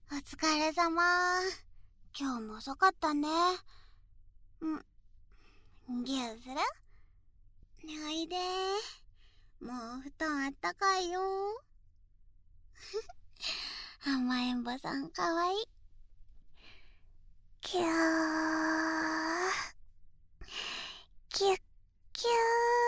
お疲れ様。今日も遅かったね。ギューする？おいで。もう布団あったかいよ。甘えんぼさんかわいい。キューキュッキュ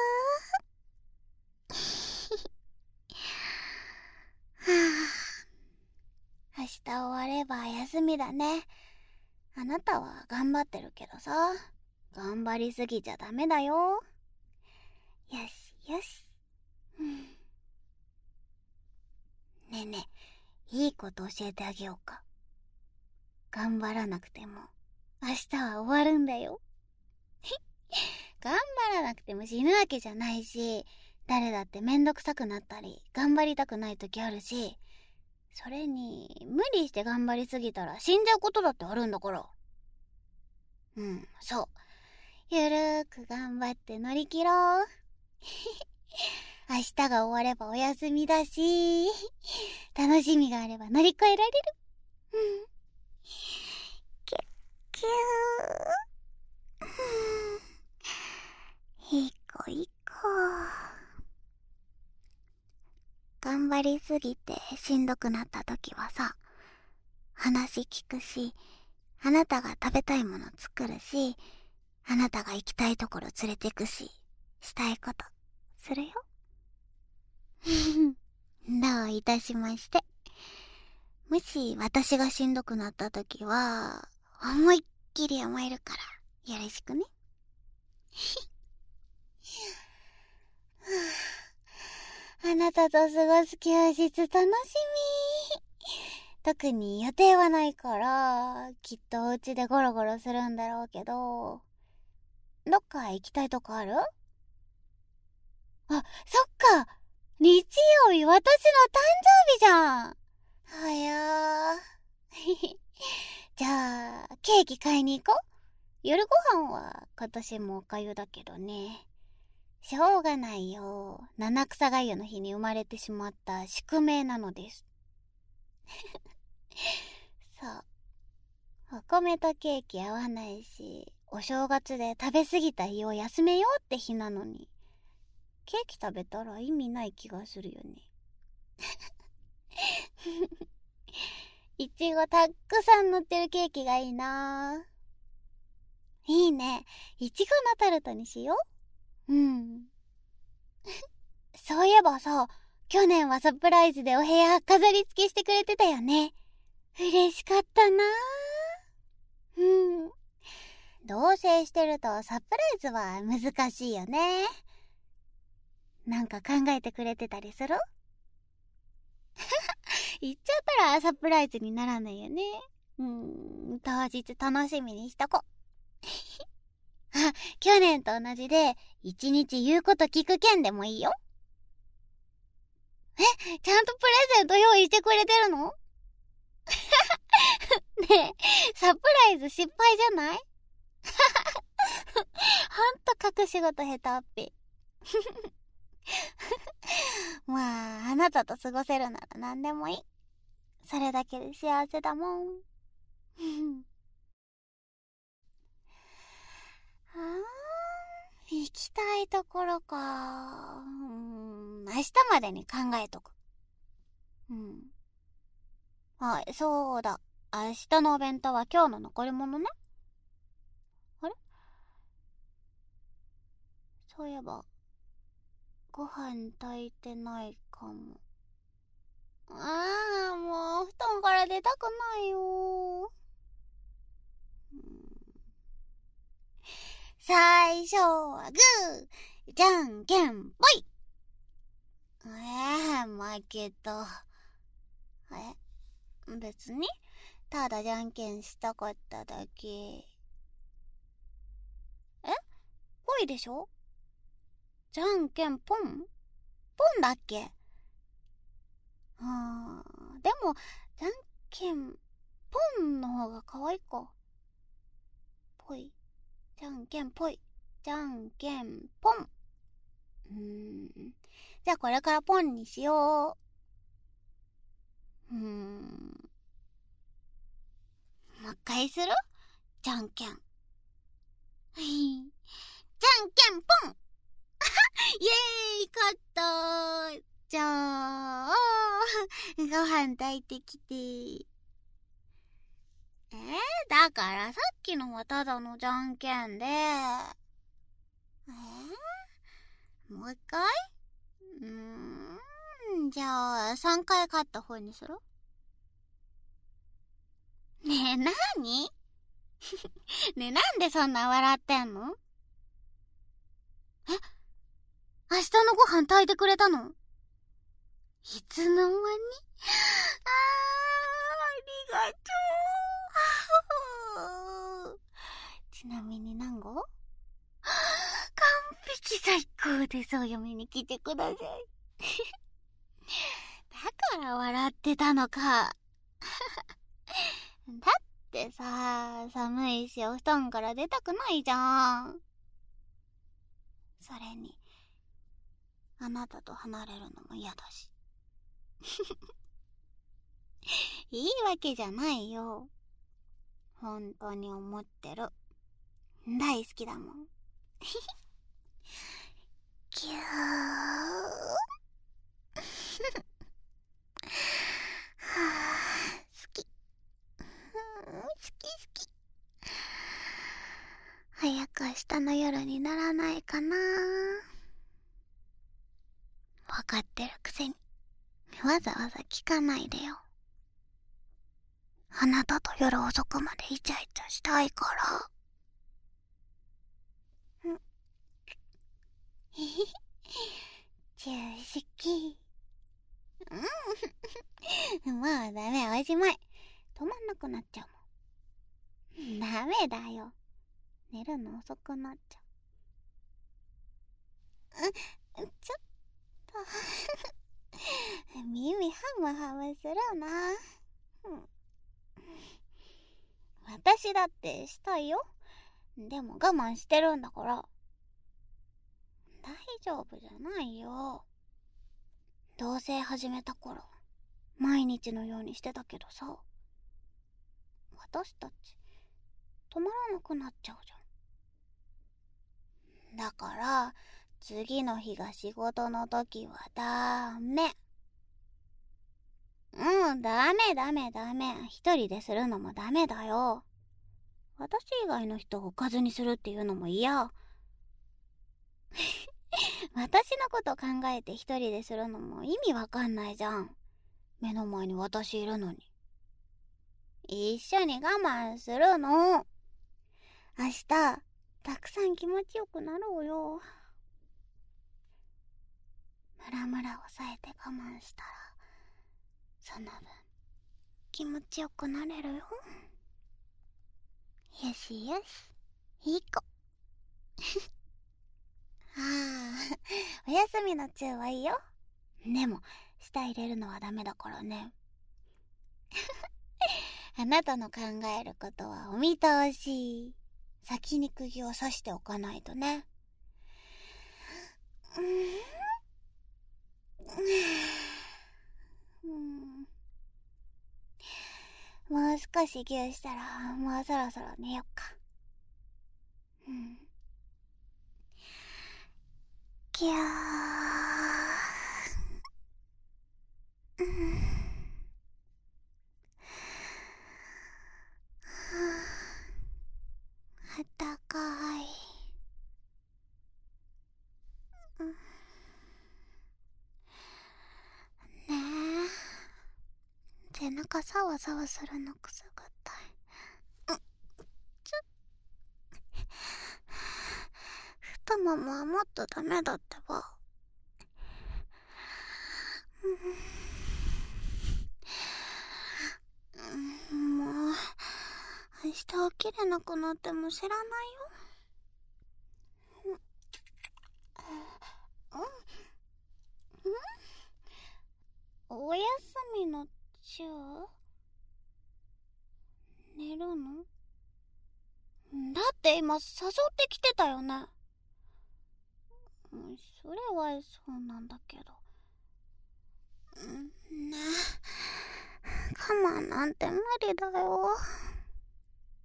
ーはあ、明日終われば休みだね。あなたは頑張ってるけどさ、頑張りすぎちゃダメだよ。よしよし。ねえねえ、いいこと教えてあげようか。頑張らなくても明日は終わるんだよ。頑張らなくても死ぬわけじゃないし、誰だってめんどくさくなったり頑張りたくない時あるし、それに無理して頑張りすぎたら死んじゃうことだってあるんだから。そう、ゆるーく頑張って乗り切ろう。明日が終わればお休みだし、楽しみがあれば乗り越えられる。キュッキュー。いい子いい子。頑張りすぎてしんどくなった時はさ、話聞くし、あなたが食べたいもの作るし、あなたが行きたいところ連れてくし、したいことするよ。どういたしまして。もし私がしんどくなった時は思いっきり甘えるからよろしくね。あなたと過ごす休日楽しみ。特に予定はないからきっとお家でゴロゴロするんだろうけど、どっか行きたいとこある？あ、そっか、日曜日私の誕生日じゃん。はやー。じゃあケーキ買いに行こう。夜ご飯は今年もおかゆだけどね。しょうがないよ。七草がゆの日に生まれてしまった宿命なのです。そう。お米とケーキ合わないし、お正月で食べ過ぎた日を休めようって日なのに、ケーキ食べたら意味ない気がするよね。いちごたっくさん乗ってるケーキがいいな。いいね。いちごのタルトにしよう。そういえばさ、去年はサプライズでお部屋飾り付けしてくれてたよね。嬉しかったな。同棲してるとサプライズは難しいよね。なんか考えてくれてたりする？言っちゃったらサプライズにならないよね。当日楽しみにしとこ。あ、去年と同じで一日言うこと聞く件でもいいよ。ちゃんとプレゼント用意してくれてるの？ねえ、サプライズ失敗じゃない？ほんと隠し事下手っぴ。まあ、あなたと過ごせるなら何でもいい。それだけで幸せだもん。行きたいところか。明日までに考えとく。はい、そうだ。明日のお弁当は今日の残り物ね。あれ？そういえば、ご飯炊いてないかも。もう、布団から出たくないよ。最初はグー、じゃんけんぽい。負けた。別に、ただじゃんけんしたかっただけ。ぽいでしょ？じゃんけんぽん？ポンだっけ？でも、じゃんけん、ポンの方が可愛いか。ぽい。じゃんけんぽい。じゃんけんぽん。じゃあこれからポンにしよう。 対するじゃんけん。じゃんけんぽんイエーイ、勝ったー。じゃあ、ご飯炊いてきて。だからさっきのはただのじゃんけんで。もう一回？じゃあ、3回勝った方にする？ねえ、なに？ねえ、なんでそんな笑ってんの？明日のご飯炊いてくれたの？いつの間に？ありがとう。ちなみに何号？完璧最高です。お嫁に来てください。だから笑ってたのか。だってさ、寒いしお布団から出たくないじゃん。それに、あなたと離れるのも嫌だし。いいわけじゃないよ。本当に思ってる。大好きだもん。キュー。好き。好き。早く明日の夜にならないかな。わかってるくせにわざわざ聞かないでよ。あなたと夜遅くまでイチャイチャしたいから。中式。もうダメ、おしまい。止まんなくなっちゃうもん。ダメだよ。寝るの遅くなっちゃう。ちょっと耳ハムハムするな。私だってしたいよ。でも我慢してるんだから。大丈夫じゃないよ。同棲始めた頃、毎日のようにしてたけどさ、私たち止まらなくなっちゃうじゃん。だから次の日が仕事の時はダメ。ダメ。一人でするのもダメだよ。私以外の人をおかずにするっていうのも嫌。私のこと考えて一人でするのも意味わかんないじゃん。目の前に私いるのに。一緒に我慢するの。明日たくさん気持ちよくなろうよ。ムラムラ抑えて我慢したら、その分気持ちよくなれるよ。よしよし、いい子。お休みの中はいいよ。でも舌入れるのはダメだからね。あなたの考えることはお見通し。先に釘を刺しておかないとね。もう少しギューしたら、もうそろそろ寝よっか。ギュー。あったかい。ねえ、背中サワサワするのくすぐったい。太ももはもっとダメだってば。もう明日起きれなくなっても知らないよ。おやすみのチュー？寝るの？だって今誘ってきてたよね。それはそうなんだけど。ねえ、我慢なんて無理だよ。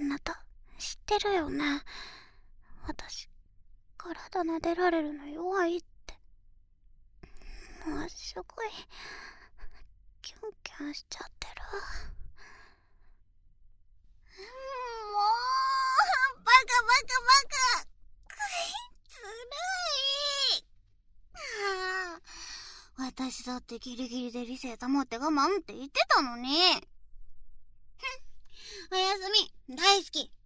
なた、知ってるよね。私、体撫でられるの弱いって。もうすごい、キュンキュンしちゃってる。もう、バカバカバカ。ずるい。私だってギリギリで理性保って我慢って言ってたのに。おやすみ、大好き。